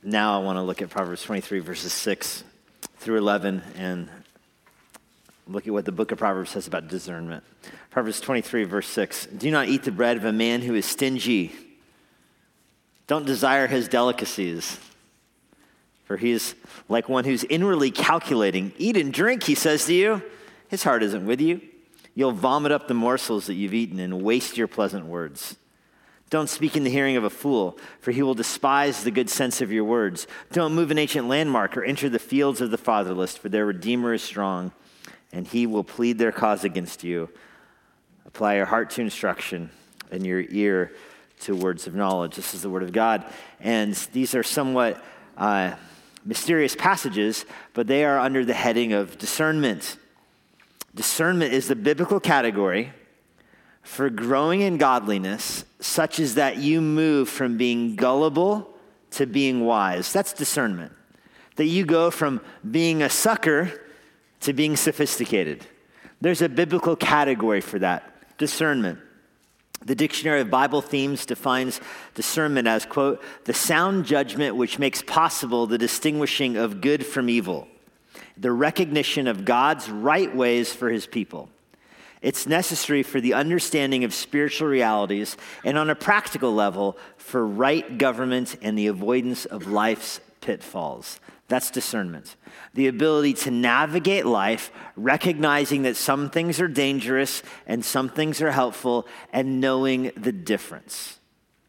Now I want to look at Proverbs 23, verses 6 through 11, and look at what the book of Proverbs says about discernment. Proverbs 23, verse 6. Do not eat the bread of a man who is stingy. Don't desire his delicacies, for he is like one who's inwardly calculating. Eat and drink, he says to you. His heart isn't with you. You'll vomit up the morsels that you've eaten and waste your pleasant words. Don't speak in the hearing of a fool, for he will despise the good sense of your words. Don't move an ancient landmark or enter the fields of the fatherless, for their Redeemer is strong, and he will plead their cause against you. Apply your heart to instruction and your ear to words of knowledge. This is the word of God. And these are somewhat mysterious passages, but they are under the heading of discernment. Discernment is the biblical category for growing in godliness, such as that you move from being gullible to being wise. That's discernment. That you go from being a sucker to being sophisticated. There's a biblical category for that, discernment. The Dictionary of Bible Themes defines discernment as, quote, the sound judgment which makes possible the distinguishing of good from evil, the recognition of God's right ways for his people. It's necessary for the understanding of spiritual realities and on a practical level for right government and the avoidance of life's pitfalls. That's discernment. The ability to navigate life, recognizing that some things are dangerous and some things are helpful, and knowing the difference.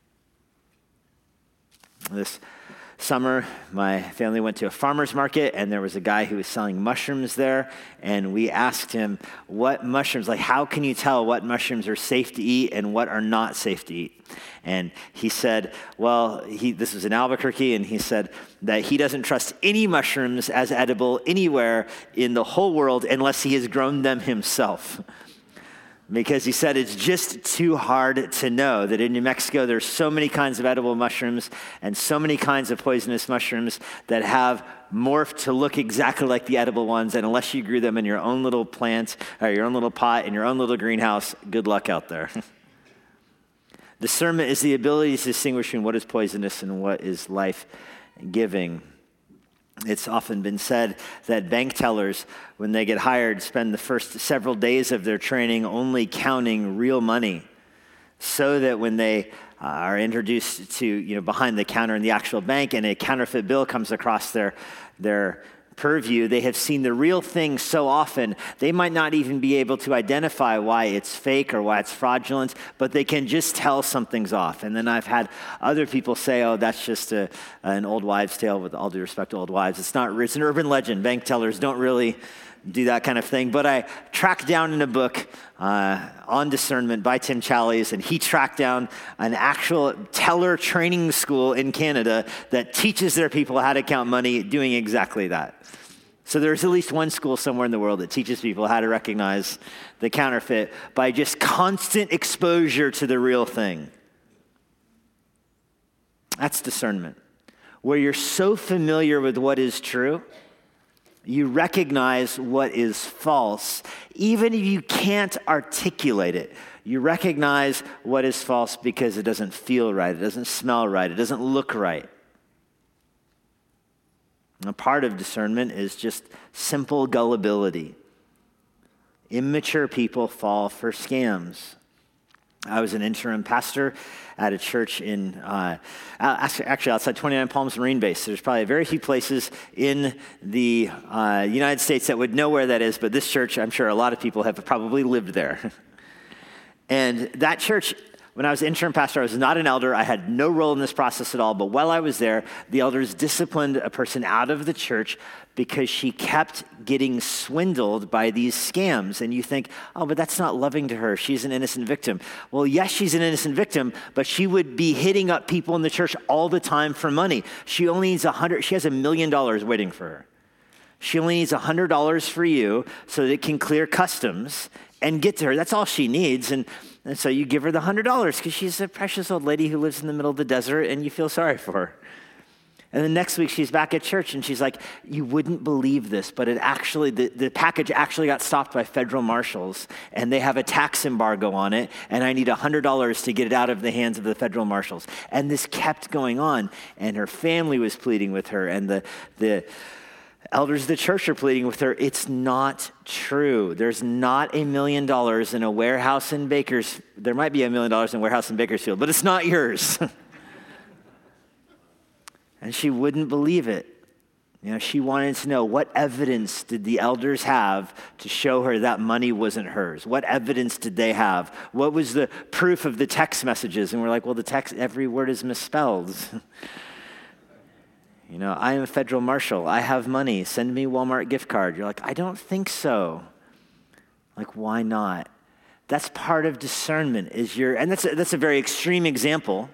This summer, my family went to a farmer's market, and there was a guy who was selling mushrooms there, and we asked him what mushrooms, like how can you tell what mushrooms are safe to eat and what are not safe to eat? And he said, well, this was in Albuquerque, and he said that he doesn't trust any mushrooms as edible anywhere in the whole world unless he has grown them himself. Because he said it's just too hard to know that in New Mexico there's so many kinds of edible mushrooms and so many kinds of poisonous mushrooms that have morphed to look exactly like the edible ones, and unless you grew them in your own little plant or your own little pot in your own little greenhouse, good luck out there. Discernment is the ability to distinguish between what is poisonous and what is life-giving. It's often been said that bank tellers, when they get hired, spend the first several days of their training only counting real money, so that when they are introduced to, behind the counter in the actual bank and a counterfeit bill comes across their purview, they have seen the real thing so often, they might not even be able to identify why it's fake or why it's fraudulent, but they can just tell something's off. And then I've had other people say, oh, that's just an old wives' tale, with all due respect to old wives. It's an urban legend. Bank tellers don't really do that kind of thing. But I tracked down in a book on discernment by Tim Challies, and he tracked down an actual teller training school in Canada that teaches their people how to count money doing exactly that. So there's at least one school somewhere in the world that teaches people how to recognize the counterfeit by just constant exposure to the real thing. That's discernment, where you're so familiar with what is true, you recognize what is false, even if you can't articulate it. You recognize what is false because it doesn't feel right, it doesn't smell right, it doesn't look right. A part of discernment is just simple gullibility. Immature people fall for scams. I was an interim pastor at a church in, actually outside 29 Palms Marine Base. There's probably very few places in the United States that would know where that is, but this church, I'm sure a lot of people have probably lived there. And that church, when I was interim pastor, I was not an elder. I had no role in this process at all. But while I was there, the elders disciplined a person out of the church because she kept getting swindled by these scams. And you think, oh, but that's not loving to her. She's an innocent victim. Well, yes, she's an innocent victim, but she would be hitting up people in the church all the time for money. She only needs she has $1 million waiting for her. She only needs $100 for you so that it can clear customs and get to her. That's all she needs. And so you give her the $100 because she's a precious old lady who lives in the middle of the desert and you feel sorry for her. And the next week she's back at church and she's like, you wouldn't believe this, but the package actually got stopped by federal marshals and they have a tax embargo on it and I need $100 to get it out of the hands of the federal marshals. And this kept going on and her family was pleading with her and the elders of the church are pleading with her. It's not true. There's not $1 million in a warehouse in Bakersfield. There might be $1 million in a warehouse in Bakersfield, but it's not yours. And she wouldn't believe it. She wanted to know, what evidence did the elders have to show her that money wasn't hers? What evidence did they have? What was the proof of the text messages? And we're like, well, the text, every word is misspelled. I am a federal marshal. I have money. Send me a Walmart gift card. You're like, I don't think so. Like, why not? That's part of discernment. And that's a very extreme example.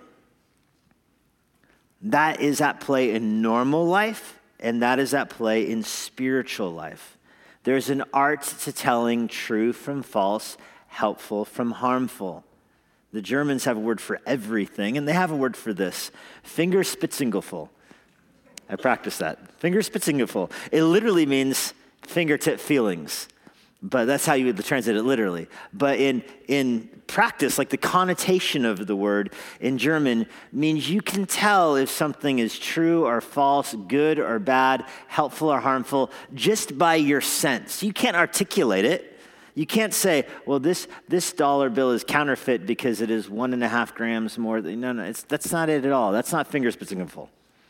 That is at play in normal life, and that is at play in spiritual life. There's an art to telling true from false, helpful from harmful. The Germans have a word for everything, and they have a word for this, Fingerspitzengefühl. I practiced that. Fingerspitzengefühl. It literally means fingertip feelings. But that's how you would translate it literally. But in practice, like the connotation of the word in German means you can tell if something is true or false, good or bad, helpful or harmful, just by your sense. You can't articulate it. You can't say, well, this dollar bill is counterfeit because it is 1.5 grams more. No, that's not it at all. That's not Fingerspitzengefühl.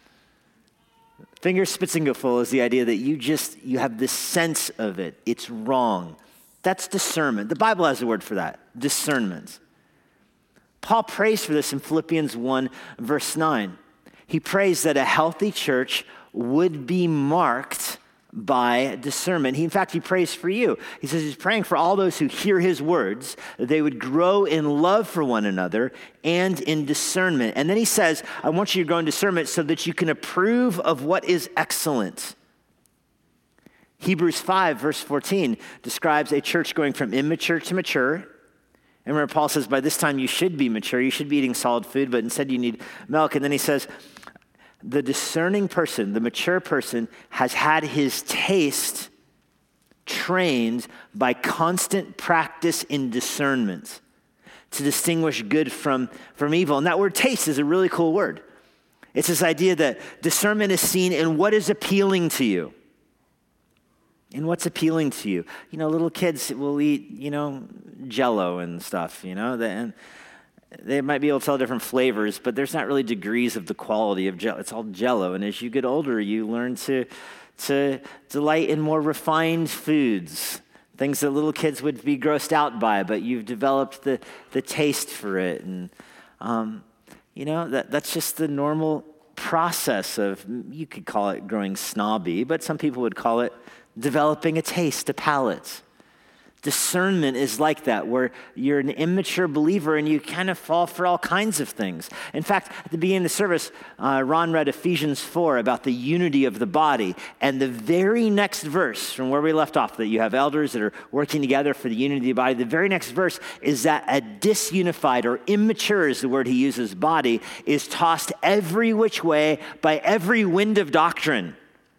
Fingerspitzengefühl is the idea that you have this sense of it. It's wrong. That's discernment. The Bible has a word for that, discernment. Paul prays for this in Philippians 1, verse 9. He prays that a healthy church would be marked by discernment. In fact, he prays for you. He says he's praying for all those who hear his words, that they would grow in love for one another and in discernment. And then he says, I want you to grow in discernment so that you can approve of what is excellent. Hebrews 5, verse 14, describes a church going from immature to mature. And remember, Paul says, by this time you should be mature. You should be eating solid food, but instead you need milk. And then he says, the discerning person, the mature person, has had his taste trained by constant practice in discernment to distinguish good from evil. And that word taste is a really cool word. It's this idea that discernment is seen in what is appealing to you. In what's appealing to you. Little kids will eat, Jell-O and stuff, and they might be able to tell different flavors, but there's not really degrees of the quality of Jell-O. It's all Jell-O. And as you get older, you learn to delight in more refined foods, things that little kids would be grossed out by, but you've developed the taste for it. And, that's just the normal process of, you could call it growing snobby, but some people would call it developing a taste, a palate. Discernment is like that, where you're an immature believer and you kind of fall for all kinds of things. In fact, at the beginning of the service, Ron read Ephesians 4 about the unity of the body. And the very next verse from where we left off, that you have elders that are working together for the unity of the body, the very next verse is that a disunified, or immature is the word he uses, body, is tossed every which way by every wind of doctrine.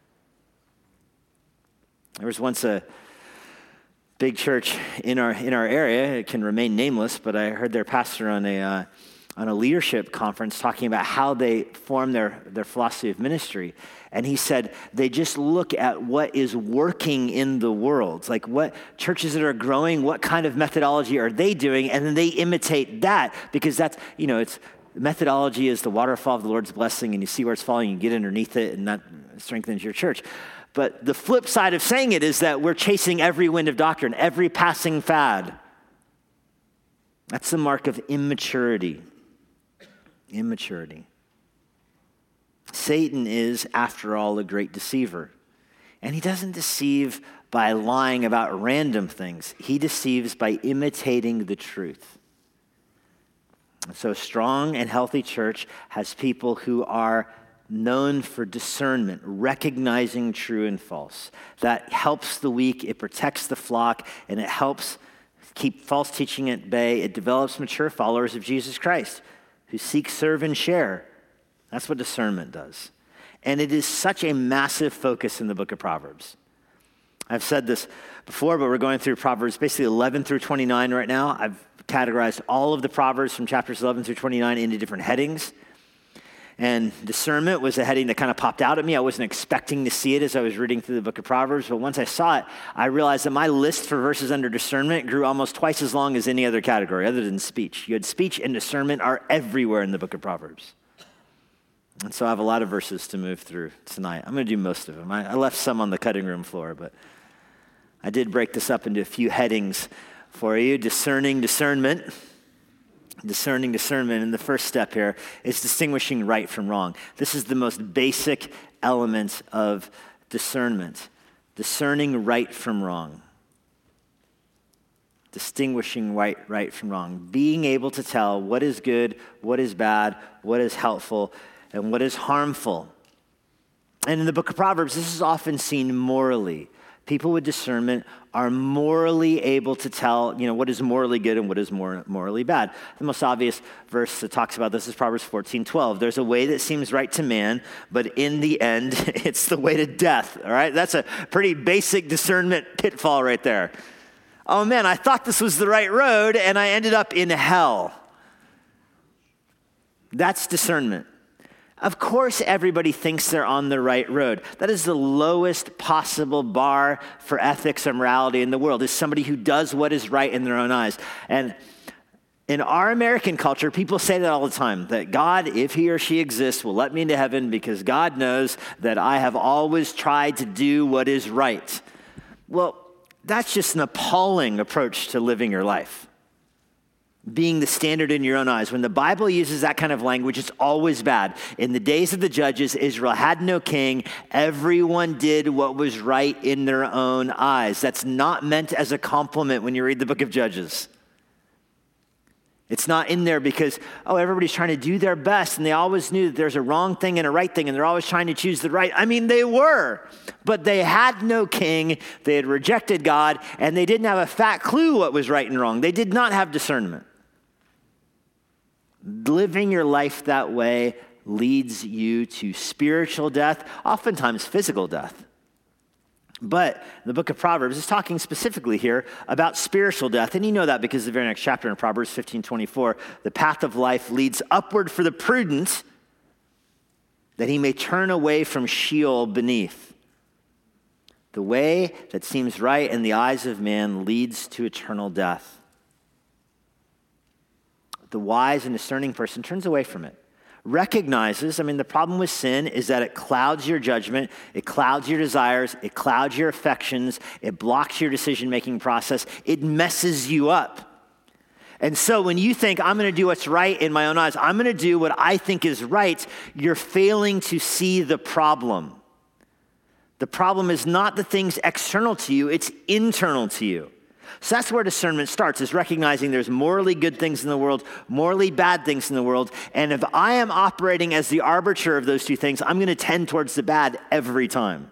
There was once a big church in our area. It can remain nameless, but I heard their pastor on a leadership conference talking about how they form their philosophy of ministry. And he said they just look at what is working in the world, like what churches that are growing, what kind of methodology are they doing, and then they imitate that, because that's, it's methodology is the waterfall of the Lord's blessing, and you see where it's falling, you get underneath it, and that strengthens your church. But the flip side of saying it is that we're chasing every wind of doctrine, every passing fad. That's the mark of immaturity. Immaturity. Satan is, after all, a great deceiver. And he doesn't deceive by lying about random things. He deceives by imitating the truth. So a strong and healthy church has people who are known for discernment, recognizing true and false. That helps the weak, it protects the flock, and it helps keep false teaching at bay. It develops mature followers of Jesus Christ who seek, serve, and share. That's what discernment does. And it is such a massive focus in the book of Proverbs. I've said this before, but we're going through Proverbs basically 11 through 29 right now. I've categorized all of the Proverbs from chapters 11 through 29 into different headings. And discernment was a heading that kind of popped out at me. I wasn't expecting to see it as I was reading through the book of Proverbs, but once I saw it, I realized that my list for verses under discernment grew almost twice as long as any other category other than speech. You had speech and discernment are everywhere in the book of Proverbs. And so I have a lot of verses to move through tonight. I'm going to do most of them. I left some on the cutting room floor, but I did break this up into a few headings for you. Discerning discernment. Discerning discernment, and the first step here is distinguishing right from wrong. This is the most basic element of discernment. Discerning right from wrong. Distinguishing right from wrong. Being able to tell what is good, what is bad, what is helpful, and what is harmful. And in the book of Proverbs, this is often seen morally. People with discernment are morally able to tell, what is morally good and what is morally bad. The most obvious verse that talks about this is Proverbs 14:12. There's a way that seems right to man, but in the end, it's the way to death, all right? That's a pretty basic discernment pitfall right there. Oh man, I thought this was the right road, and I ended up in hell. That's discernment. Of course, everybody thinks they're on the right road. That is the lowest possible bar for ethics or morality in the world, is somebody who does what is right in their own eyes. And in our American culture, people say that all the time, that God, if he or she exists, will let me into heaven because God knows that I have always tried to do what is right. Well, that's just an appalling approach to living your life. Being the standard in your own eyes. When the Bible uses that kind of language, it's always bad. In the days of the judges, Israel had no king. Everyone did what was right in their own eyes. That's not meant as a compliment when you read the book of Judges. It's not in there because, everybody's trying to do their best, and they always knew that there's a wrong thing and a right thing, and they're always trying to choose the right. I mean, they were, but they had no king. They had rejected God, and they didn't have a fat clue what was right and wrong. They did not have discernment. Living your life that way leads you to spiritual death, oftentimes physical death. But the book of Proverbs is talking specifically here about spiritual death. And you know that because the very next chapter in Proverbs 15:24, the path of life leads upward for the prudent, that he may turn away from Sheol beneath. The way that seems right in the eyes of man leads to eternal death. The wise and discerning person turns away from it. Recognizes, the problem with sin is that it clouds your judgment, it clouds your desires, it clouds your affections, it blocks your decision-making process, it messes you up. And so when you think, I'm going to do what's right in my own eyes, I'm going to do what I think is right, you're failing to see the problem. The problem is not the things external to you, it's internal to you. So that's where discernment starts, is recognizing there's morally good things in the world, morally bad things in the world. And if I am operating as the arbiter of those two things, I'm going to tend towards the bad every time.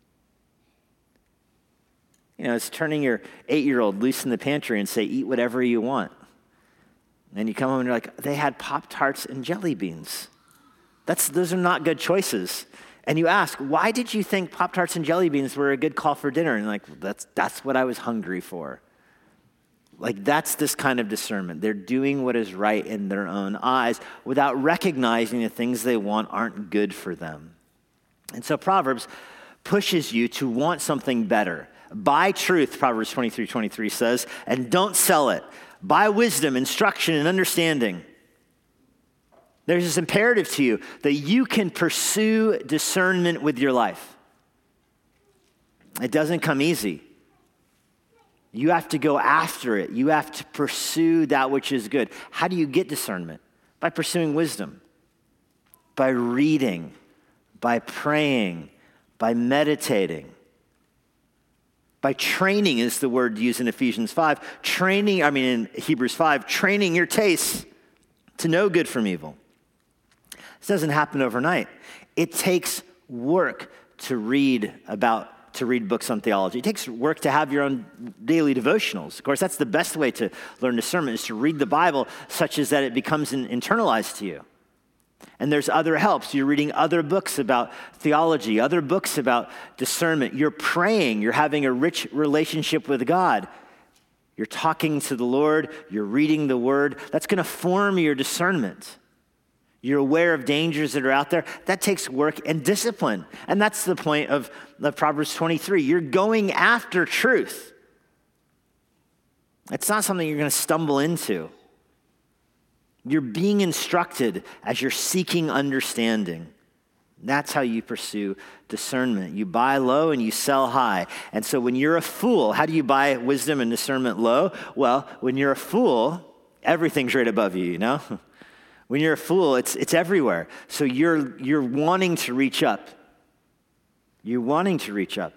It's turning your 8-year-old loose in the pantry and say, eat whatever you want. And you come home and you're like, they had Pop-Tarts and jelly beans. Those are not good choices. And you ask, why did you think Pop-Tarts and jelly beans were a good call for dinner? And that's what I was hungry for. That's this kind of discernment. They're doing what is right in their own eyes without recognizing the things they want aren't good for them. And so Proverbs pushes you to want something better. Buy truth, Proverbs 23:23 says, and don't sell it. Buy wisdom, instruction, and understanding. There's this imperative to you that you can pursue discernment with your life. It doesn't come easy. You have to go after it. You have to pursue that which is good. How do you get discernment? By pursuing wisdom, by reading, by praying, by meditating. By training is the word used in Ephesians 5. In Hebrews 5, training your tastes to know good from evil. This doesn't happen overnight. It takes work to read books on theology. It takes work to have your own daily devotionals. Of course, that's the best way to learn discernment, is to read the Bible such as that it becomes internalized to you. And there's other helps. You're reading other books about theology, other books about discernment. You're praying. You're having a rich relationship with God. You're talking to the Lord. You're reading the Word. That's going to form your discernment. You're aware of dangers that are out there. That takes work and discipline. And that's the point of Proverbs 23. You're going after truth. It's not something you're going to stumble into. You're being instructed as you're seeking understanding. That's how you pursue discernment. You buy low and you sell high. And so when you're a fool, how do you buy wisdom and discernment low? Well, when you're a fool, everything's right above you, you know? When you're a fool, it's everywhere. So you're wanting to reach up. You're wanting to reach up.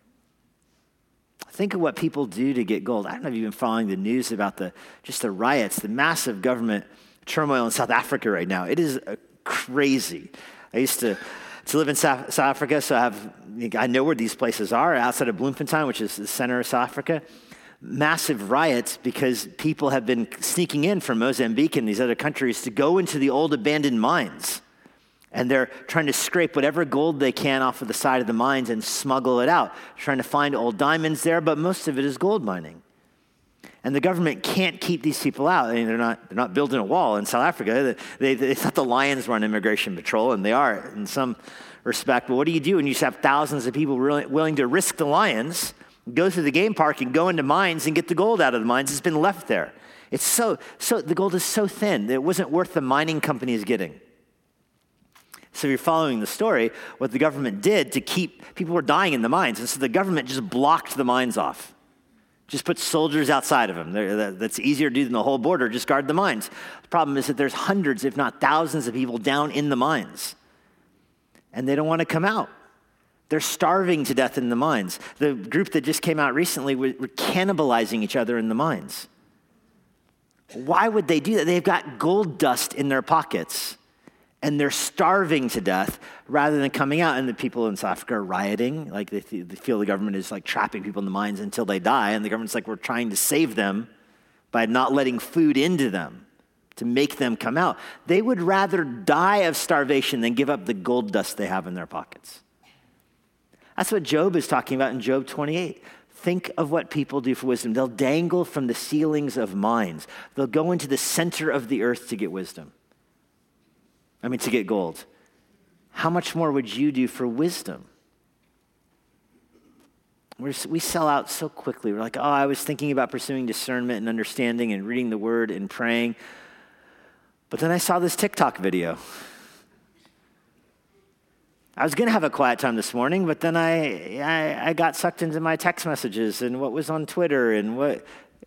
Think of what people do to get gold. I don't know if you've been following the news about the riots, the massive government turmoil in South Africa right now. It is crazy. I used to live in South Africa, so I know where these places are, outside of Bloemfontein, which is the center of South Africa. Massive riots because people have been sneaking in from Mozambique and these other countries to go into the old abandoned mines. And they're trying to scrape whatever gold they can off of the side of the mines and smuggle it out, trying to find old diamonds there, but most of it is gold mining. And the government can't keep these people out. I mean, they're not building a wall in South Africa. They thought the Lions were on immigration patrol, and they are in some respect. But what do you do when you just have thousands of people willing to risk the lions, go through the game park and go into mines and get the gold out of the mines? It's been left there. It's so the gold is so thin that it wasn't worth the mining companies getting. So if you're following the story, what the government did to keep people were dying in the mines, and so the government just blocked the mines off. Just put soldiers outside of them. That's easier to do than the whole border. Just guard the mines. The problem is that there's hundreds, if not thousands, of people down in the mines, and they don't want to come out. They're starving to death in the mines. The group that just came out recently were cannibalizing each other in the mines. Why would they do that? They've got gold dust in their pockets, and they're starving to death rather than coming out. And the people in South Africa are rioting. Like they feel the government is like trapping people in the mines until they die. And the government's like, we're trying to save them by not letting food into them to make them come out. They would rather die of starvation than give up the gold dust they have in their pockets. That's what Job is talking about in Job 28. Think of what people do for wisdom. They'll dangle from the ceilings of mines. They'll go into the center of the earth to get wisdom. To get gold. How much more would you do for wisdom? We sell out so quickly. We're like, I was thinking about pursuing discernment and understanding and reading the Word and praying. But then I saw this TikTok video. I was going to have a quiet time this morning, but then I got sucked into my text messages and what was on Twitter and what,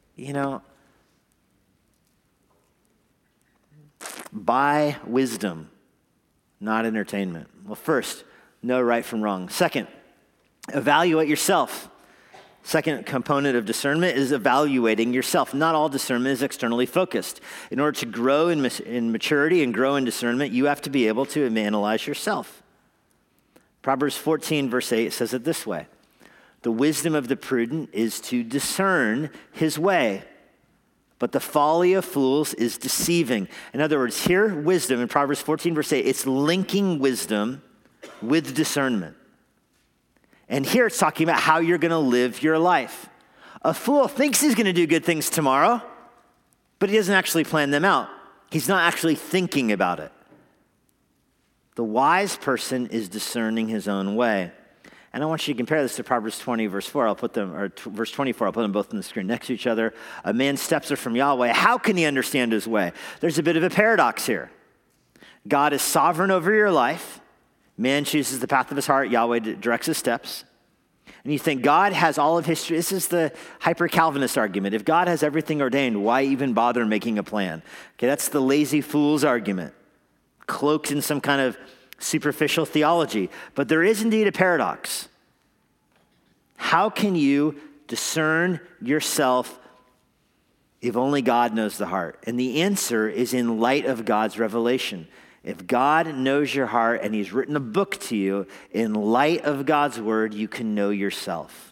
Buy wisdom, not entertainment. Well, first, know right from wrong. Second, evaluate yourself. Second component of discernment is evaluating yourself. Not all discernment is externally focused. In order to grow in maturity and grow in discernment, you have to be able to analyze yourself. Proverbs 14, verse 8 says it this way: the wisdom of the prudent is to discern his way, but the folly of fools is deceiving. In other words, here, wisdom in Proverbs 14, verse 8, it's linking wisdom with discernment. And here it's talking about how you're going to live your life. A fool thinks he's going to do good things tomorrow, but he doesn't actually plan them out. He's not actually thinking about it. The wise person is discerning his own way. And I want you to compare this to Proverbs 20, verse 4. Verse 24, I'll put them both on the screen next to each other. A man's steps are from Yahweh. How can he understand his way? There's a bit of a paradox here. God is sovereign over your life. Man chooses the path of his heart. Yahweh directs his steps. And you think God has all of history. This is the hyper-Calvinist argument. If God has everything ordained, why even bother making a plan? Okay, that's the lazy fool's argument, cloaked in some kind of superficial theology. But there is indeed a paradox. How can you discern yourself if only God knows the heart? And the answer is in light of God's revelation. If God knows your heart and he's written a book to you, in light of God's word, you can know yourself.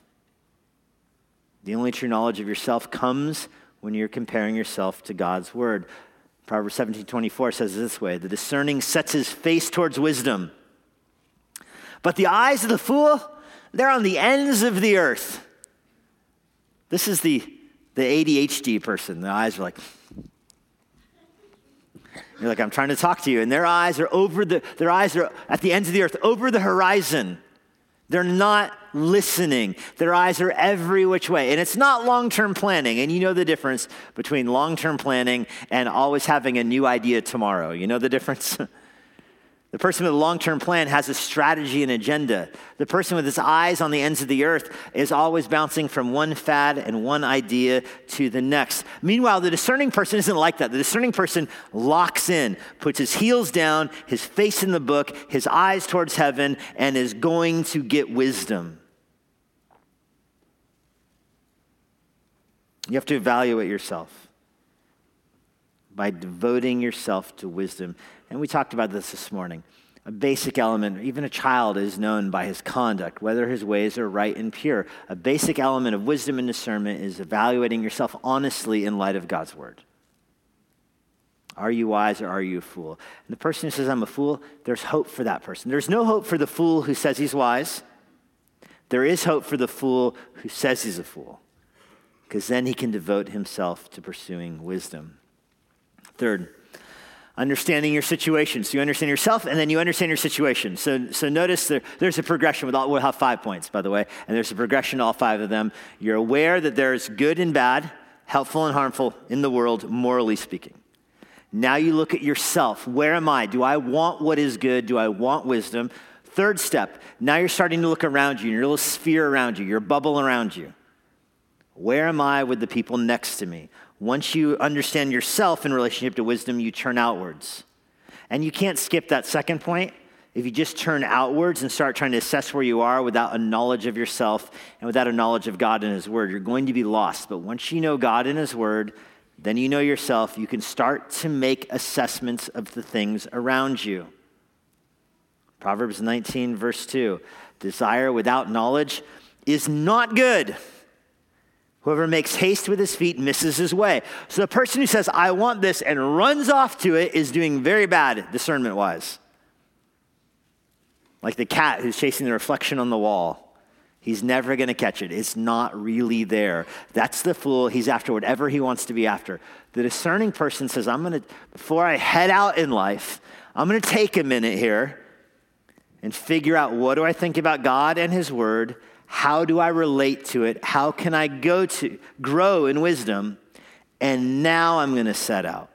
The only true knowledge of yourself comes when you're comparing yourself to God's word. Proverbs 17:24 says it this way, the discerning sets his face towards wisdom, but the eyes of the fool, they're on the ends of the earth. This is the ADHD person. The eyes are like, you're like, I'm trying to talk to you. And their eyes are at the ends of the earth, over the horizon. They're not listening. Their eyes are every which way. And it's not long-term planning. And you know the difference between long-term planning and always having a new idea tomorrow. You know the difference? The person with a long-term plan has a strategy and agenda. The person with his eyes on the ends of the earth is always bouncing from one fad and one idea to the next. Meanwhile, the discerning person isn't like that. The discerning person locks in, puts his heels down, his face in the book, his eyes towards heaven, and is going to get wisdom. You have to evaluate yourself by devoting yourself to wisdom. And we talked about this morning. A basic element, even a child is known by his conduct, whether his ways are right and pure. A basic element of wisdom and discernment is evaluating yourself honestly in light of God's word. Are you wise or are you a fool? And the person who says, I'm a fool, there's hope for that person. There's no hope for the fool who says he's wise. There is hope for the fool who says he's a fool, because then he can devote himself to pursuing wisdom. Third, understanding your situation. So you understand yourself, and then you understand your situation. So notice there's a progression. We'll have 5 points, by the way, and there's a progression to all 5 of them. You're aware that there's good and bad, helpful and harmful in the world, morally speaking. Now you look at yourself. Where am I? Do I want what is good? Do I want wisdom? Third step, now you're starting to look around you, your little sphere around you, your bubble around you. Where am I with the people next to me? Once you understand yourself in relationship to wisdom, you turn outwards. And you can't skip that second point. If you just turn outwards and start trying to assess where you are without a knowledge of yourself and without a knowledge of God and his word, you're going to be lost. But once you know God and his word, then you know yourself, you can start to make assessments of the things around you. Proverbs 19, verse 2, desire without knowledge is not good. Whoever makes haste with his feet misses his way. So the person who says, I want this, and runs off to it is doing very bad discernment-wise. Like the cat who's chasing the reflection on the wall. He's never going to catch it. It's not really there. That's the fool. He's after whatever he wants to be after. The discerning person says, before I head out in life, I'm going to take a minute here and figure out, what do I think about God and his word? How do I relate to it? How can I grow in wisdom? And now I'm going to set out.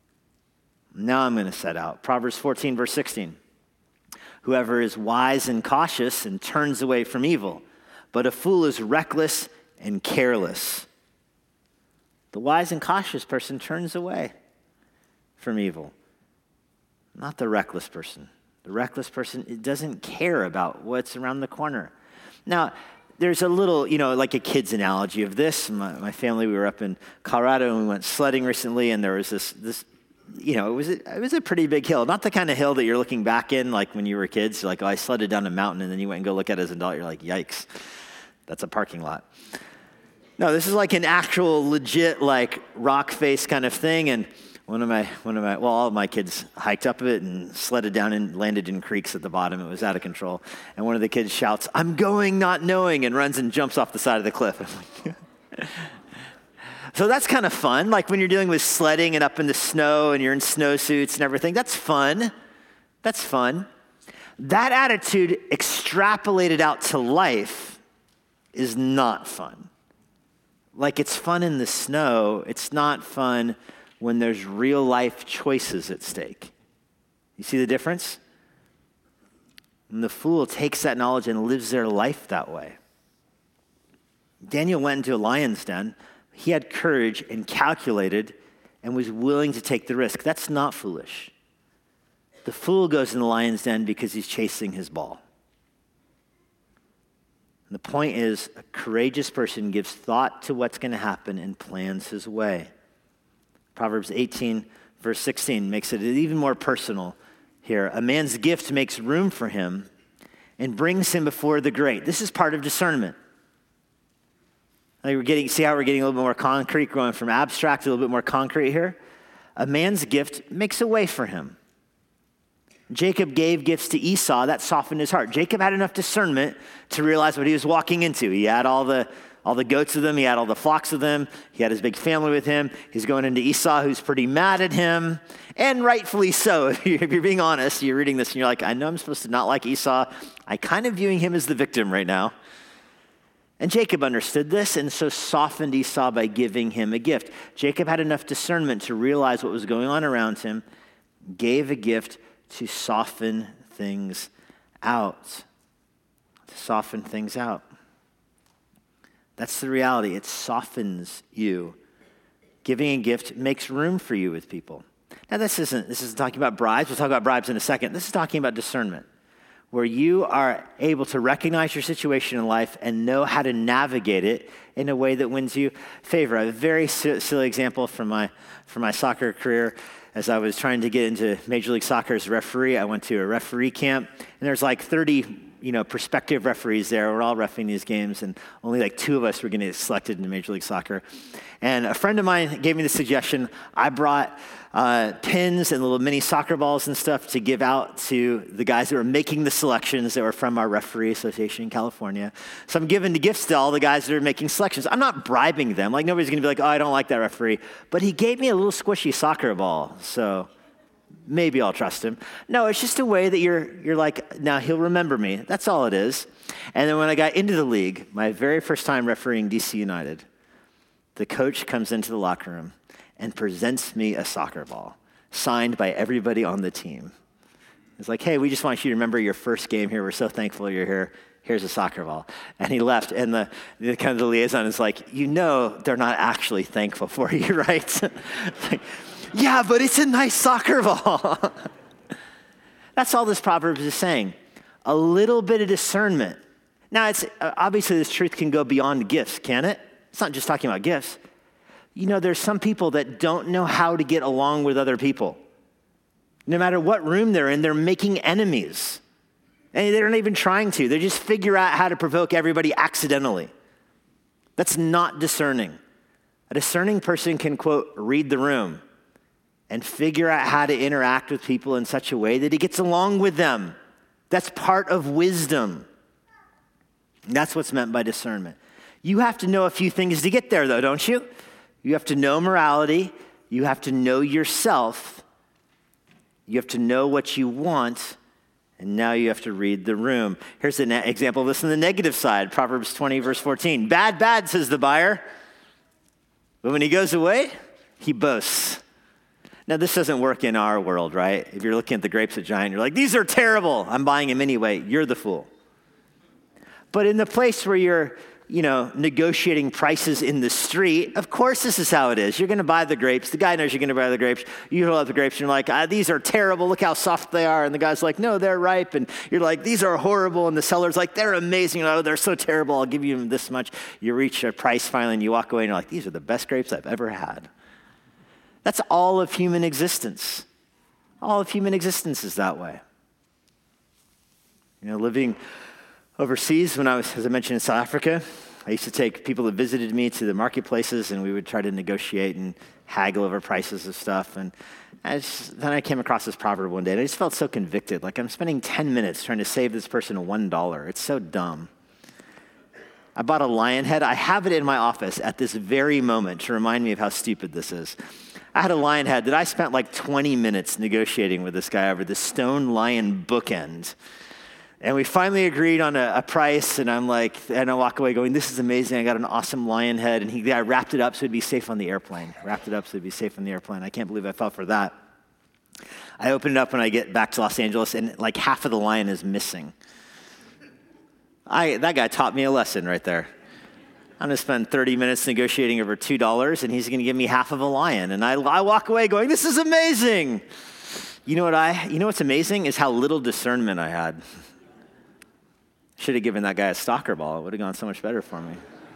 Proverbs 14, verse 16. Whoever is wise and cautious and turns away from evil, but a fool is reckless and careless. The wise and cautious person turns away from evil, not the reckless person. The reckless person, it doesn't care about what's around the corner. Now, there's a little, like a kid's analogy of this. My family, we were up in Colorado and we went sledding recently, and there was this it was a pretty big hill. Not the kind of hill that you're looking back in, like when you were kids. You're like, I sledded down a mountain, and then you went and go look at it as an adult. You're like, yikes, that's a parking lot. No, this is like an actual legit, like rock face kind of thing. And all of my kids hiked up it and sledded down and landed in creeks at the bottom. It was out of control. And one of the kids shouts, I'm going not knowing, and runs and jumps off the side of the cliff. I'm like, so that's kind of fun. Like when you're dealing with sledding and up in the snow and you're in snowsuits and everything, that's fun. That's fun. That attitude extrapolated out to life is not fun. Like it's fun in the snow. It's not fun when there's real life choices at stake. You see the difference? And the fool takes that knowledge and lives their life that way. Daniel went into a lion's den. He had courage and calculated and was willing to take the risk. That's not foolish. The fool goes in the lion's den because he's chasing his ball. And the point is, a courageous person gives thought to what's going to happen and plans his way. Proverbs 18, verse 16 makes it even more personal here. A man's gift makes room for him and brings him before the great. This is part of discernment. See how we're getting a little bit more concrete, going from abstract to a little bit more concrete here? A man's gift makes a way for him. Jacob gave gifts to Esau. That softened his heart. Jacob had enough discernment to realize what he was walking into. He had all the goats with him. He had all the flocks with him. He had his big family with him. He's going into Esau, who's pretty mad at him, and rightfully so. If you're being honest, you're reading this and you're like, I know I'm supposed to not like Esau. I'm kind of viewing him as the victim right now. And Jacob understood this and so softened Esau by giving him a gift. Jacob had enough discernment to realize what was going on around him, gave a gift to soften things out. To soften things out. That's the reality. It softens you. Giving a gift makes room for you with people. Now, this isn't talking about bribes. We'll talk about bribes in a second. This is talking about discernment, where you are able to recognize your situation in life and know how to navigate it in a way that wins you favor. A very silly example from my soccer career. As I was trying to get into Major League Soccer as a referee, I went to a referee camp, and there's like 30 prospective referees there. We're all reffing these games, and only like 2 of us were going to get selected into Major League Soccer. And a friend of mine gave me the suggestion. I brought pins and little mini soccer balls and stuff to give out to the guys that were making the selections that were from our referee association in California. So I'm giving the gifts to all the guys that are making selections. I'm not bribing them. Like, nobody's going to be like, oh, I don't like that referee. But he gave me a little squishy soccer ball, so maybe I'll trust him. No, it's just a way that you're like, now he'll remember me. That's all it is. And then when I got into the league, my very first time refereeing DC United, the coach comes into the locker room and presents me a soccer ball signed by everybody on the team. It's like, hey, we just want you to remember your first game here. We're so thankful you're here. Here's a soccer ball. And he left, and the kind of the liaison is like, they're not actually thankful for you, right? Like, yeah, but it's a nice soccer ball. That's all this proverb is saying. A little bit of discernment. Now, it's obviously this truth can go beyond gifts, can it? It's not just talking about gifts. There's some people that don't know how to get along with other people. No matter what room they're in, they're making enemies. And they're not even trying to. They just figure out how to provoke everybody accidentally. That's not discerning. A discerning person can, quote, read the room and figure out how to interact with people in such a way that he gets along with them. That's part of wisdom. And that's what's meant by discernment. You have to know a few things to get there, though, don't you? You have to know morality. You have to know yourself. You have to know what you want. And now you have to read the room. Here's an example of this on the negative side. Proverbs 20, verse 14. Bad, says the buyer. But when he goes away, he boasts. Now, this doesn't work in our world, right? If you're looking at the grapes at Giant, you're like, these are terrible. I'm buying them anyway. You're the fool. But in the place where you're, negotiating prices in the street, of course this is how it is. You're going to buy the grapes. The guy knows you're going to buy the grapes. You hold up the grapes and you're like, these are terrible. Look how soft they are. And the guy's like, no, they're ripe. And you're like, these are horrible. And the seller's like, they're amazing. Oh, they're so terrible. I'll give you this much. You reach a price finally and you walk away and you're like, these are the best grapes I've ever had. That's all of human existence. All of human existence is that way. Living overseas when I was, as I mentioned, in South Africa, I used to take people that visited me to the marketplaces and we would try to negotiate and haggle over prices of stuff. And then I came across this proverb one day and I just felt so convicted. Like I'm spending 10 minutes trying to save this person $1. It's so dumb. I bought a lion head. I have it in my office at this very moment to remind me of how stupid this is. I had a lion head that I spent like 20 minutes negotiating with this guy over the stone lion bookend. And we finally agreed on a price, and I walk away going, this is amazing. I got an awesome lion head. And I wrapped it up so it'd be safe on the airplane. I can't believe I fell for that. I open it up when I get back to Los Angeles, and like half of the lion is missing. That guy taught me a lesson right there. I'm going to spend 30 minutes negotiating over $2, and he's going to give me half of a lion. And I walk away going, this is amazing. You know what's amazing is how little discernment I had. Should have given that guy a soccer ball. It would have gone so much better for me.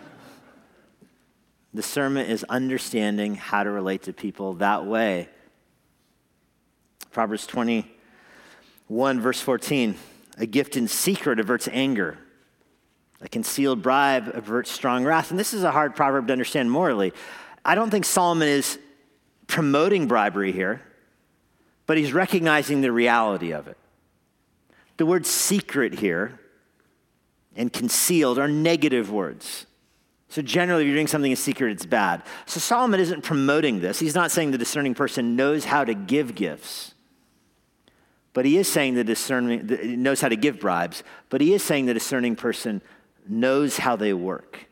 Discernment is understanding how to relate to people that way. Proverbs 21, verse 14. A gift in secret averts anger. A concealed bribe averts strong wrath. And this is a hard proverb to understand morally. I don't think Solomon is promoting bribery here, but he's recognizing the reality of it. The word secret here and concealed are negative words. So generally, if you're doing something in secret, it's bad. So Solomon isn't promoting this. He's not saying the discerning person knows how to give gifts. But he is saying knows how to give bribes. But he is saying the discerning person knows how they work.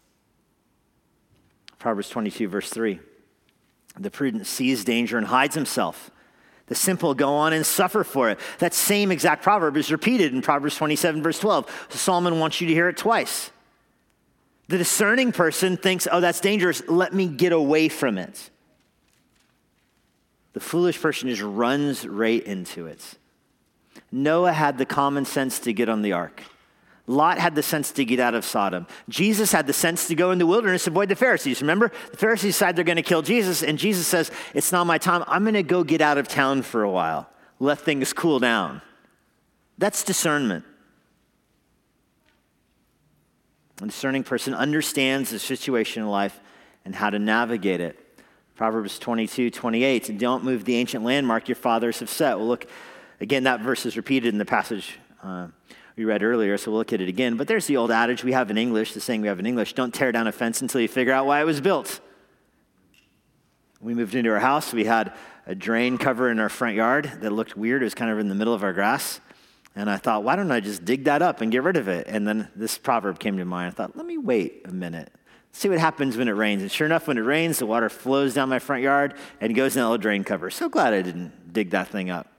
Proverbs 22, verse 3. The prudent sees danger and hides himself. The simple go on and suffer for it. That same exact proverb is repeated in Proverbs 27, verse 12. So Solomon wants you to hear it twice. The discerning person thinks, oh, that's dangerous. Let me get away from it. The foolish person just runs right into it. Noah had the common sense to get on the ark. Lot had the sense to get out of Sodom. Jesus had the sense to go in the wilderness, avoid the Pharisees. Remember, the Pharisees decide they're going to kill Jesus, and Jesus says, it's not my time. I'm going to go get out of town for a while. Let things cool down. That's discernment. A discerning person understands the situation in life and how to navigate it. Proverbs 22, 28, don't move the ancient landmark your fathers have set. Well, look, again, that verse is repeated in the passage we read earlier, so we'll look at it again. But there's the old adage we have in English, the saying we have in English, don't tear down a fence until you figure out why it was built. We moved into our house. We had a drain cover in our front yard that looked weird. It was kind of in the middle of our grass. And I thought, why don't I just dig that up and get rid of it? And then this proverb came to mind. I thought, let me wait a minute. See what happens when it rains. And sure enough, when it rains, the water flows down my front yard and goes in that little drain cover. So glad I didn't dig that thing up.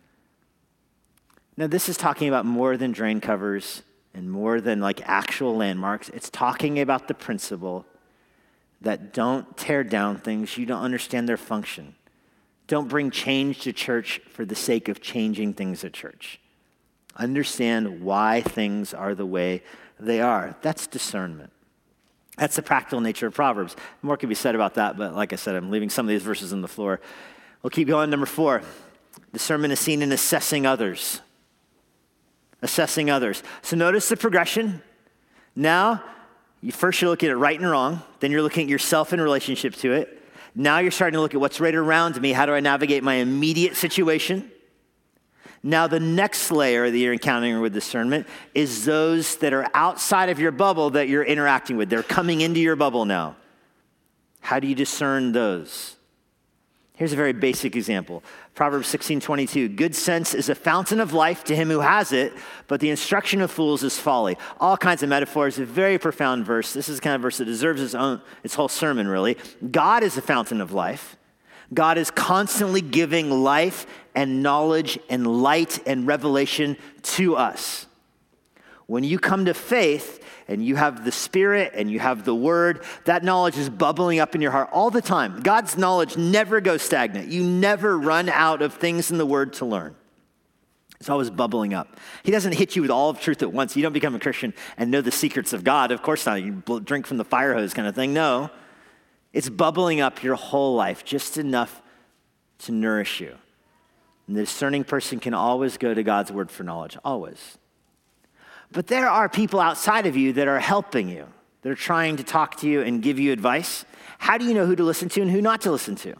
Now, this is talking about more than drain covers and more than like actual landmarks. It's talking about the principle that don't tear down things you don't understand their function. Don't bring change to church for the sake of changing things at church. Understand why things are the way they are. That's discernment. That's the practical nature of Proverbs. More could be said about that, but like I said, I'm leaving some of these verses on the floor. We'll keep going. Number 4, discernment is seen in assessing others. Assessing others. So notice the progression. Now, first you're looking at right and wrong. Then you're looking at yourself in relationship to it. Now you're starting to look at what's right around me. How do I navigate my immediate situation? Now the next layer that you're encountering with discernment is those that are outside of your bubble that you're interacting with. They're coming into your bubble now. How do you discern those? Here's a very basic example. Proverbs 16:22. Good sense is a fountain of life to him who has it, but the instruction of fools is folly. All kinds of metaphors, a very profound verse. This is the kind of verse that deserves its whole sermon, really. God is a fountain of life. God is constantly giving life and knowledge and light and revelation to us. When you come to faith and you have the Spirit and you have the Word, that knowledge is bubbling up in your heart all the time. God's knowledge never goes stagnant. You never run out of things in the Word to learn. It's always bubbling up. He doesn't hit you with all of truth at once. You don't become a Christian and know the secrets of God. Of course not. You drink from the fire hose kind of thing. No. It's bubbling up your whole life, just enough to nourish you. And the discerning person can always go to God's word for knowledge, always. But there are people outside of you that are helping you. They're trying to talk to you and give you advice. How do you know who to listen to and who not to listen to?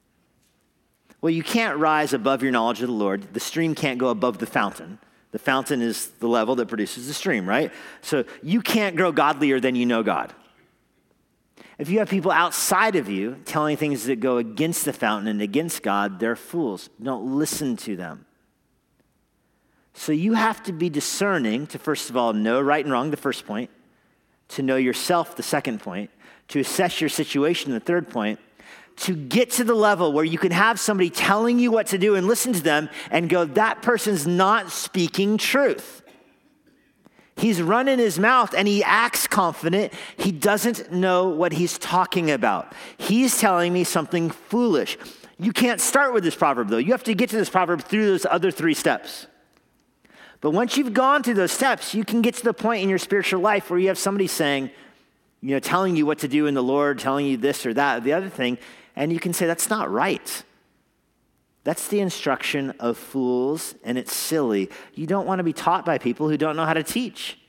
Well, you can't rise above your knowledge of the Lord. The stream can't go above the fountain. The fountain is the level that produces the stream, right? So you can't grow godlier than you know God. If you have people outside of you telling things that go against the fountain and against God, they're fools. Don't listen to them. So you have to be discerning to, first of all, know right and wrong, the first point, to know yourself, the second point, to assess your situation, the third point, to get to the level where you can have somebody telling you what to do and listen to them and go, that person's not speaking truth. He's running his mouth and he acts confident. He doesn't know what he's talking about. He's telling me something foolish. You can't start with this proverb, though. You have to get to this proverb through those other 3 steps. But once you've gone through those steps, you can get to the point in your spiritual life where you have somebody saying, telling you what to do in the Lord, telling you this or that or the other thing, and you can say, that's not right. That's the instruction of fools, and it's silly. You don't want to be taught by people who don't know how to teach.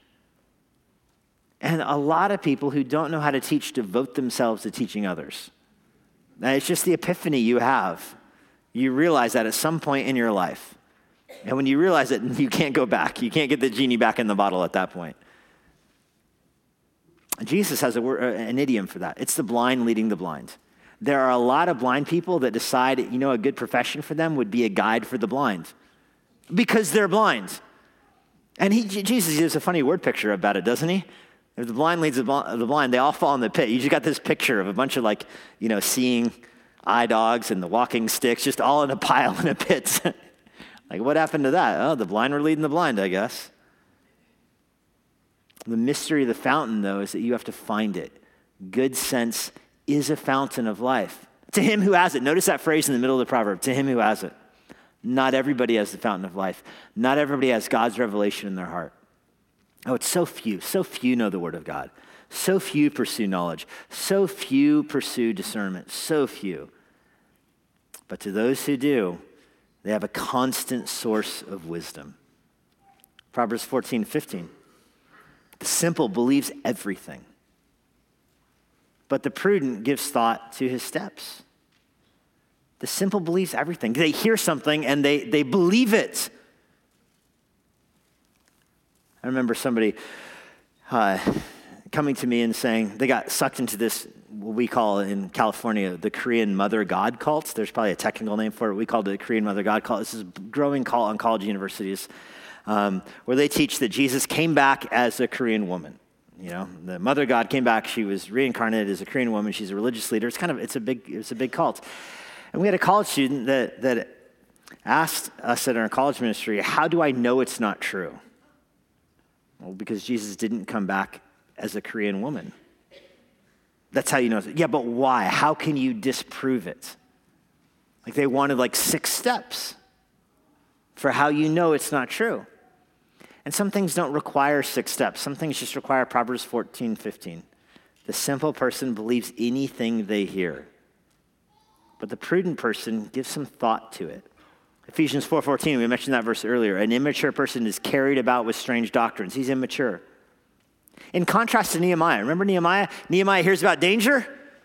And a lot of people who don't know how to teach devote themselves to teaching others. And it's just the epiphany you have. You realize that at some point in your life. And when you realize it, you can't go back. You can't get the genie back in the bottle at that point. Jesus has an idiom for that. It's the blind leading the blind. There are a lot of blind people that decide, a good profession for them would be a guide for the blind because they're blind. And Jesus gives a funny word picture about it, doesn't he? If the blind leads the blind, they all fall in the pit. You just got this picture of a bunch of seeing eye dogs and the walking sticks just all in a pile in a pit. Like, what happened to that? Oh, the blind were leading the blind, I guess. The mystery of the fountain, though, is that you have to find it. Good sense is a fountain of life. To him who has it. Notice that phrase in the middle of the proverb. To him who has it. Not everybody has the fountain of life. Not everybody has God's revelation in their heart. Oh, it's so few. So few know the word of God. So few pursue knowledge. So few pursue discernment. So few. But to those who do, they have a constant source of wisdom. Proverbs 14:15. The simple believes everything, but the prudent gives thought to his steps. The simple believes everything. They hear something and they believe it. I remember somebody coming to me and saying they got sucked into this, what we call in California, the Korean Mother God cult. There's probably a technical name for it. We call it the Korean Mother God cult. This is a growing cult on college universities where they teach that Jesus came back as a Korean woman. The Mother God came back. She was reincarnated as a Korean woman. She's a religious leader. It's a big cult. And we had a college student that asked us in our college ministry, how do I know it's not true? Well, because Jesus didn't come back as a Korean woman. That's how you know. Yeah, but why? How can you disprove it? They wanted 6 steps for how you know it's not true. And some things don't require 6 steps. Some things just require Proverbs 14:15. The simple person believes anything they hear, but the prudent person gives some thought to it. Ephesians 4:14, we mentioned that verse earlier. An immature person is carried about with strange doctrines. He's immature. In contrast to Nehemiah, remember Nehemiah? Nehemiah hears about danger,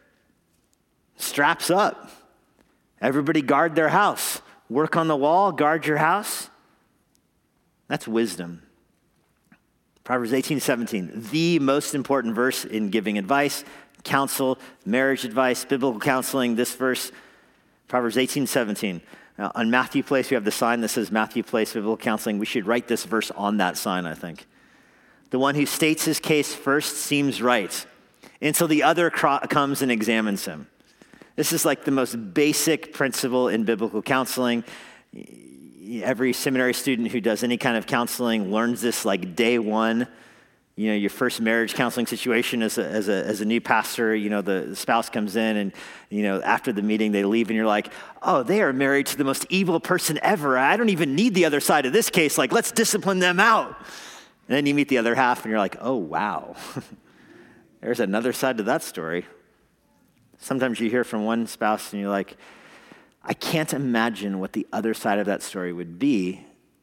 straps up. Everybody guard their house. Work on the wall, guard your house. That's wisdom. Proverbs 18:17, the most important verse in giving advice, counsel, marriage advice, biblical counseling. This verse, Proverbs 18:17. Now, on Matthew Place, we have the sign that says Matthew Place Biblical Counseling. We should write this verse on that sign, I think. The one who states his case first seems right until the other comes and examines him. This is the most basic principle in biblical counseling. Every seminary student who does any kind of counseling learns this day one. Your first marriage counseling situation as a new pastor, the spouse comes in and, after the meeting they leave and you're like, oh, they are married to the most evil person ever. I don't even need the other side of this case. Let's discipline them out. And then you meet the other half and you're like, oh, wow. There's another side to that story. Sometimes you hear from one spouse and you're like, I can't imagine what the other side of that story would be.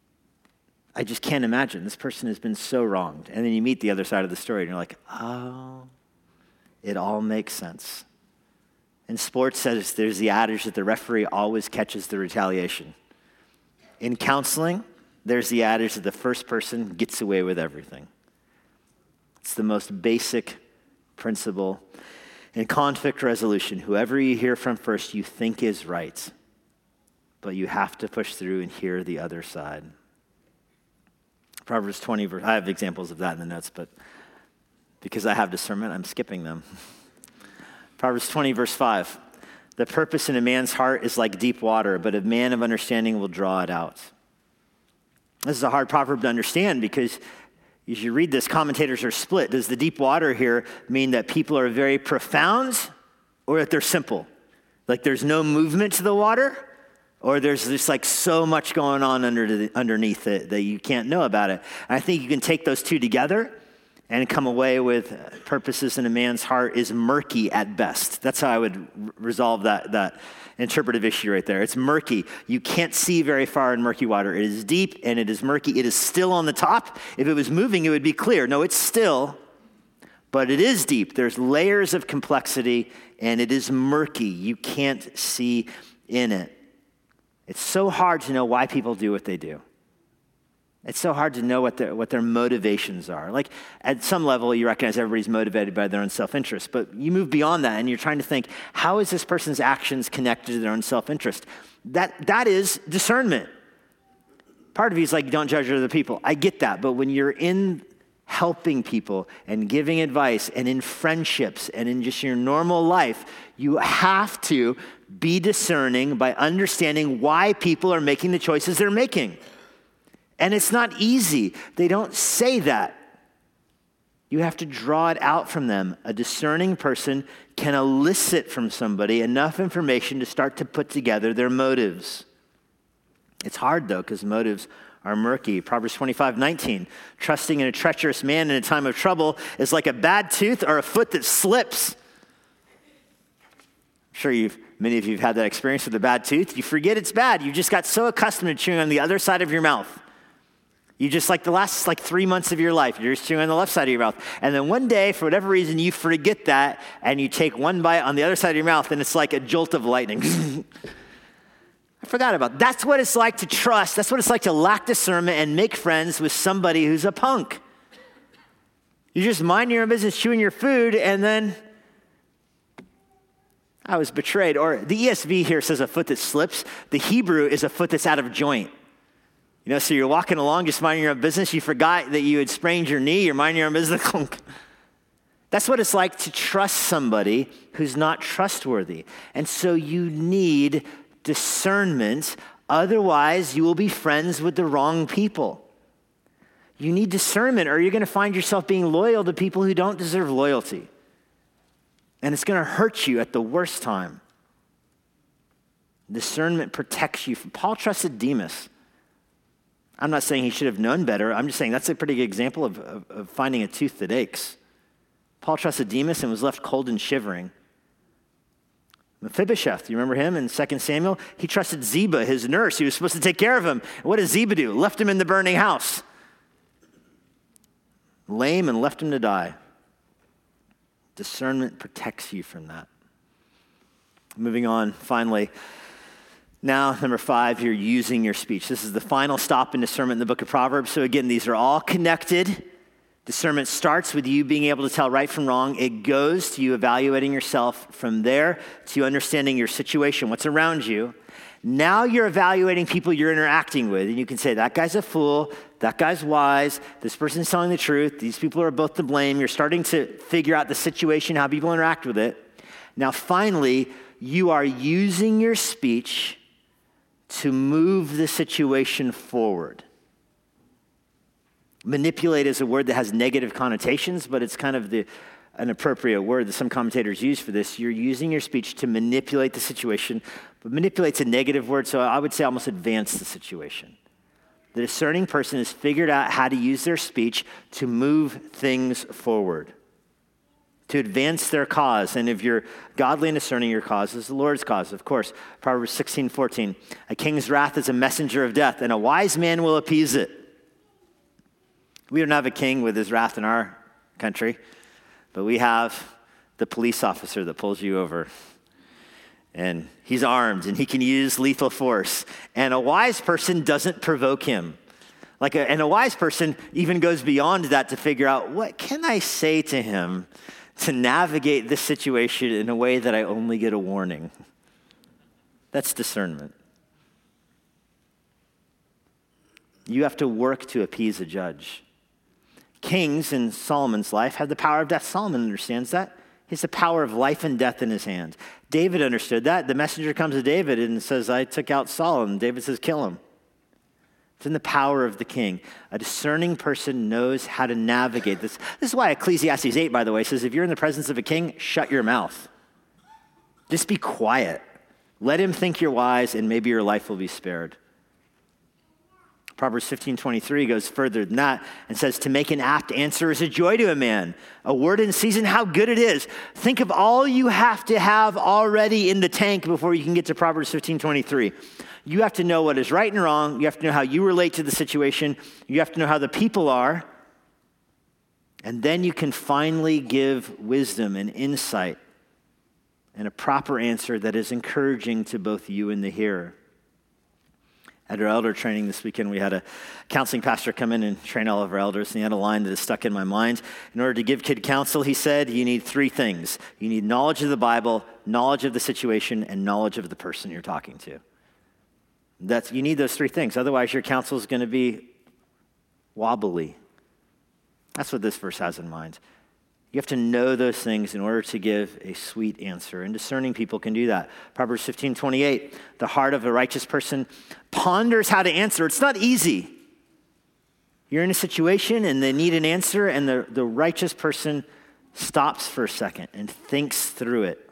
I just can't imagine. This person has been so wronged. And then you meet the other side of the story and you're like, oh, it all makes sense. In sports, there's the adage that the referee always catches the retaliation. In counseling, there's the adage that the first person gets away with everything. It's the most basic principle. In conflict resolution, whoever you hear from first you think is right, but you have to push through and hear the other side. Proverbs 20, I have examples of that in the notes, but because I have discernment, I'm skipping them. Proverbs 20, verse 5. The purpose in a man's heart is like deep water, but a man of understanding will draw it out. This is a hard proverb to understand because as you read this, commentators are split. Does the deep water here mean that people are very profound or that they're simple? There's no movement to the water? Or there's just so much going on underneath it that you can't know about it? And I think you can take those two together and come away with purposes in a man's heart is murky at best. That's how I would resolve that interpretive issue right there. It's murky. You can't see very far in murky water. It is deep and it is murky. It is still on the top. If it was moving, it would be clear. No, it's still, But it is deep. There's layers of complexity, and it is murky. You can't see in it. It's so hard to know why people do what they do. It's so hard to know what their motivations are. Like, at some level, you recognize everybody's motivated by their own self-interest, but you move beyond that, and you're trying to think, how is this person's actions connected to their own self-interest? That is discernment. Part of you is like, don't judge other people. I get that, but when you're in helping people and giving advice and in friendships and in just your normal life, you have to be discerning by understanding why people are making the choices they're making. And it's not easy. They don't say that. You have to draw it out from them. A discerning person can elicit from somebody enough information to start to put together their motives. It's hard, though, because motives are murky. Proverbs 25:19, trusting in a treacherous man in a time of trouble is like a bad tooth or a foot that slips. I'm sure many of you have had that experience with a bad tooth. You forget it's bad. You just got so accustomed to chewing on the other side of your mouth. You just, like the last 3 months of your life, you're just chewing on the left side of your mouth. And then one day, for whatever reason, you forget that, and you take one bite on the other side of your mouth, and it's like a jolt of lightning. I forgot about that. That's what it's like to trust. That's what it's like to lack discernment and make friends with somebody who's a punk. You just mind your own business, chewing your food, and then I was betrayed. Or the ESV here says a foot that slips. The Hebrew is a foot that's out of joint. You know, so you're walking along, just minding your own business. You forgot that you had sprained your knee. You're minding your own business. That's what it's like to trust somebody who's not trustworthy. And so you need discernment. Otherwise, you will be friends with the wrong people. You need discernment, or you're going to find yourself being loyal to people who don't deserve loyalty. And it's going to hurt you at the worst time. Discernment protects you. Paul trusted Demas. I'm not saying he should have known better. I'm just saying that's a pretty good example of finding a tooth that aches. Paul trusted Demas and was left cold and shivering. Mephibosheth, you remember him in 2 Samuel? He trusted Ziba, his nurse. He was supposed to take care of him. What did Ziba do? Left him in the burning house. Lame and left him to die. Discernment protects you from that. Moving on, finally. Now, number 5, you're using your speech. This is the final stop in discernment in the book of Proverbs. So again, these are all connected. Discernment starts with you being able to tell right from wrong. It goes to you evaluating yourself from there to understanding your situation, what's around you. Now you're evaluating people you're interacting with. And you can say, that guy's a fool. That guy's wise. This person's telling the truth. These people are both to blame. You're starting to figure out the situation, how people interact with it. Now, finally, you are using your speech to move the situation forward. Manipulate is a word that has negative connotations, but it's kind of an appropriate word that some commentators use for this. You're using your speech to manipulate the situation, but manipulate's a negative word, so I would say almost advance the situation. The discerning person has figured out how to use their speech to move things forward, to advance their cause. And if you're godly and discerning, your cause is the Lord's cause, of course. Proverbs 16:14, a king's wrath is a messenger of death, and a wise man will appease it. We don't have a king with his wrath in our country, but we have the police officer that pulls you over. And he's armed, and he can use lethal force. And a wise person doesn't provoke him. And a wise person even goes beyond that to figure out, what can I say to him to navigate this situation in a way that I only get a warning? That's discernment. You have to work to appease a judge. Kings in Solomon's life had the power of death. Solomon understands that. He has the power of life and death in his hand. David understood that. The messenger comes to David and says, I took out Saul. And David says, kill him. It's in the power of the king. A discerning person knows how to navigate this. This is why Ecclesiastes 8, by the way, says if you're in the presence of a king, shut your mouth. Just be quiet. Let him think you're wise, and maybe your life will be spared. Proverbs 15:23 goes further than that and says, to make an apt answer is a joy to a man. A word in season, how good it is. Think of all you have to have already in the tank before you can get to Proverbs 15:23. You have to know what is right and wrong. You have to know how you relate to the situation. You have to know how the people are. And then you can finally give wisdom and insight and a proper answer that is encouraging to both you and the hearer. At our elder training this weekend, we had a counseling pastor come in and train all of our elders, and he had a line that is stuck in my mind. In order to give kid counsel, he said, you need three things. You need knowledge of the Bible, knowledge of the situation, and knowledge of the person you're talking to. You need those three things. Otherwise, your counsel is going to be wobbly. That's what this verse has in mind. You have to know those things in order to give a sweet answer. And discerning people can do that. Proverbs 15:28, the heart of a righteous person ponders how to answer. It's not easy. You're in a situation and they need an answer, and the righteous person stops for a second and thinks through it.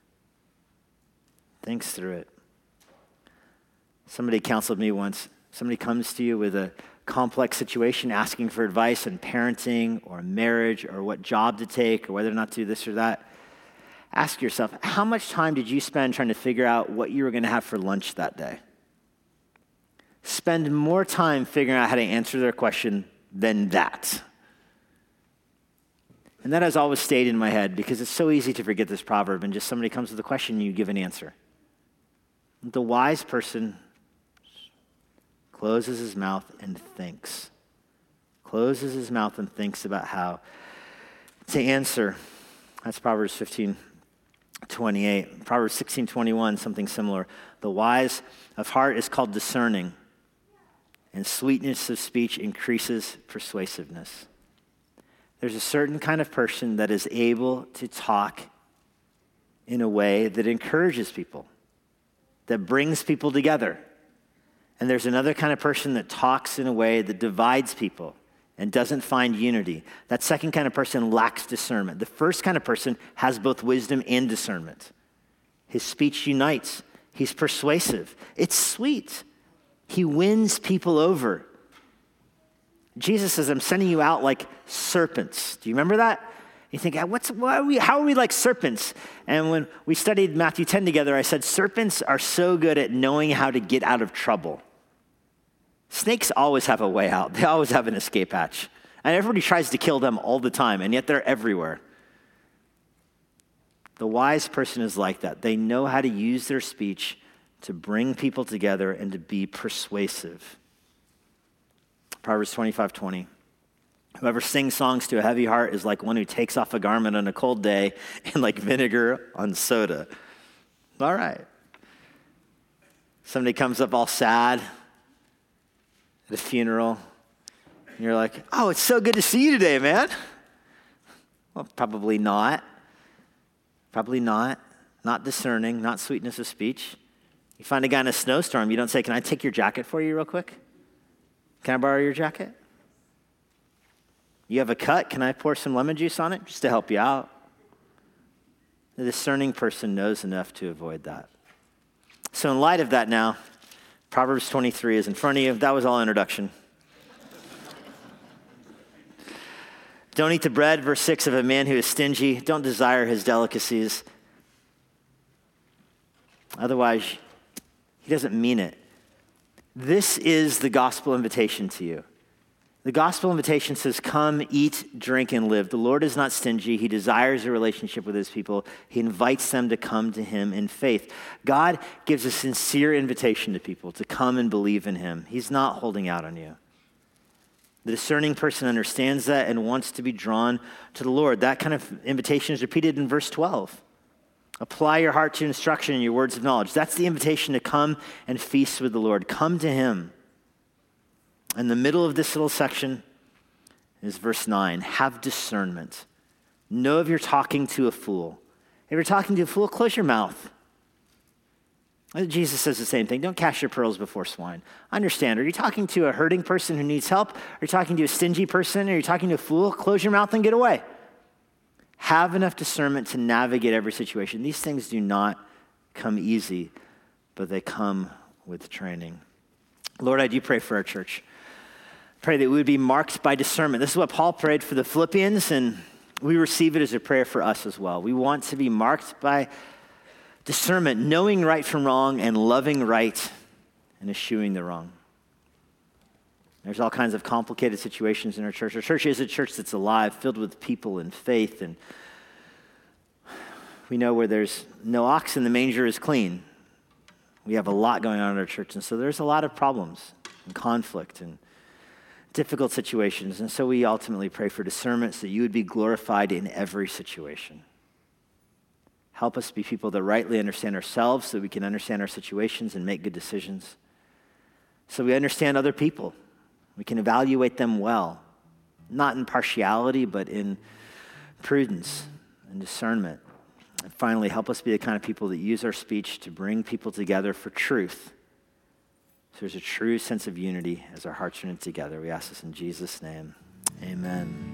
Thinks through it. Somebody counseled me once. Somebody comes to you with a complex situation, asking for advice on parenting or marriage or what job to take or whether or not to do this or that. Ask yourself, how much time did you spend trying to figure out what you were going to have for lunch that day? Spend more time figuring out how to answer their question than that. And that has always stayed in my head because it's so easy to forget this proverb and just somebody comes with a question and you give an answer. The wise person closes his mouth and thinks. Closes his mouth and thinks about how to answer. That's Proverbs 15:28. Proverbs 16:21, something similar. The wise of heart is called discerning, and sweetness of speech increases persuasiveness. There's a certain kind of person that is able to talk in a way that encourages people, that brings people together. And there's another kind of person that talks in a way that divides people and doesn't find unity. That second kind of person lacks discernment. The first kind of person has both wisdom and discernment. His speech unites. He's persuasive. It's sweet. He wins people over. Jesus says, I'm sending you out like serpents. Do you remember that? You think, how are we like serpents? And when we studied Matthew 10 together, I said, serpents are so good at knowing how to get out of trouble. Snakes always have a way out. They always have an escape hatch. And everybody tries to kill them all the time, and yet they're everywhere. The wise person is like that. They know how to use their speech to bring people together and to be persuasive. Proverbs 25:20. Whoever sings songs to a heavy heart is like one who takes off a garment on a cold day and like vinegar on soda. All right. Somebody comes up all sad at a funeral, and you're like, oh, it's so good to see you today, man. Well, probably not. Probably not. Not discerning, not sweetness of speech. You find a guy in a snowstorm, you don't say, can I take your jacket for you real quick? Can I borrow your jacket? You have a cut, can I pour some lemon juice on it just to help you out? The discerning person knows enough to avoid that. So in light of that now, Proverbs 23 is in front of you. That was all introduction. Don't eat the bread, verse 6, of a man who is stingy. Don't desire his delicacies. Otherwise, he doesn't mean it. This is the gospel invitation to you. The gospel invitation says, come, eat, drink, and live. The Lord is not stingy. He desires a relationship with his people. He invites them to come to him in faith. God gives a sincere invitation to people to come and believe in him. He's not holding out on you. The discerning person understands that and wants to be drawn to the Lord. That kind of invitation is repeated in verse 12. Apply your heart to instruction and your words of knowledge. That's the invitation to come and feast with the Lord. Come to him. In the middle of this little section is verse 9. Have discernment. Know if you're talking to a fool. If you're talking to a fool, close your mouth. Jesus says the same thing. Don't cast your pearls before swine. Understand, are you talking to a hurting person who needs help? Are you talking to a stingy person? Are you talking to a fool? Close your mouth and get away. Have enough discernment to navigate every situation. These things do not come easy, but they come with training. Lord, I do pray for our church. Pray that we would be marked by discernment. This is what Paul prayed for the Philippians, and we receive it as a prayer for us as well. We want to be marked by discernment, knowing right from wrong and loving right and eschewing the wrong. There's all kinds of complicated situations in our church. Our church is a church that's alive, filled with people and faith, and we know where there's no ox in the manger is clean. We have a lot going on in our church, and so there's a lot of problems and conflict and difficult situations, and so we ultimately pray for discernment so that you would be glorified in every situation. Help us be people that rightly understand ourselves so that we can understand our situations and make good decisions. So we understand other people. We can evaluate them well, not in partiality, but in prudence and discernment. And finally, help us be the kind of people that use our speech to bring people together for truth. So there's a true sense of unity as our hearts are knit together. We ask this in Jesus' name. Amen.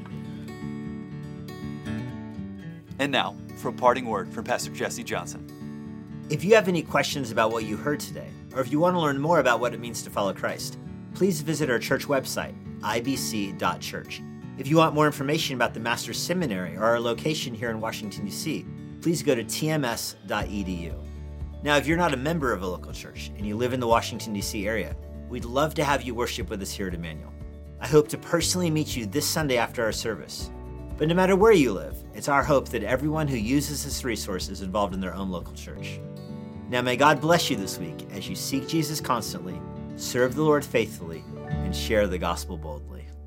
And now, for a parting word from Pastor Jesse Johnson. If you have any questions about what you heard today, or if you want to learn more about what it means to follow Christ, please visit our church website, ibc.church. If you want more information about the Master's Seminary or our location here in Washington, D.C., please go to tms.edu. Now, if you're not a member of a local church and you live in the Washington, D.C. area, we'd love to have you worship with us here at Emmanuel. I hope to personally meet you this Sunday after our service. But no matter where you live, it's our hope that everyone who uses this resource is involved in their own local church. Now, may God bless you this week as you seek Jesus constantly, serve the Lord faithfully, and share the gospel boldly.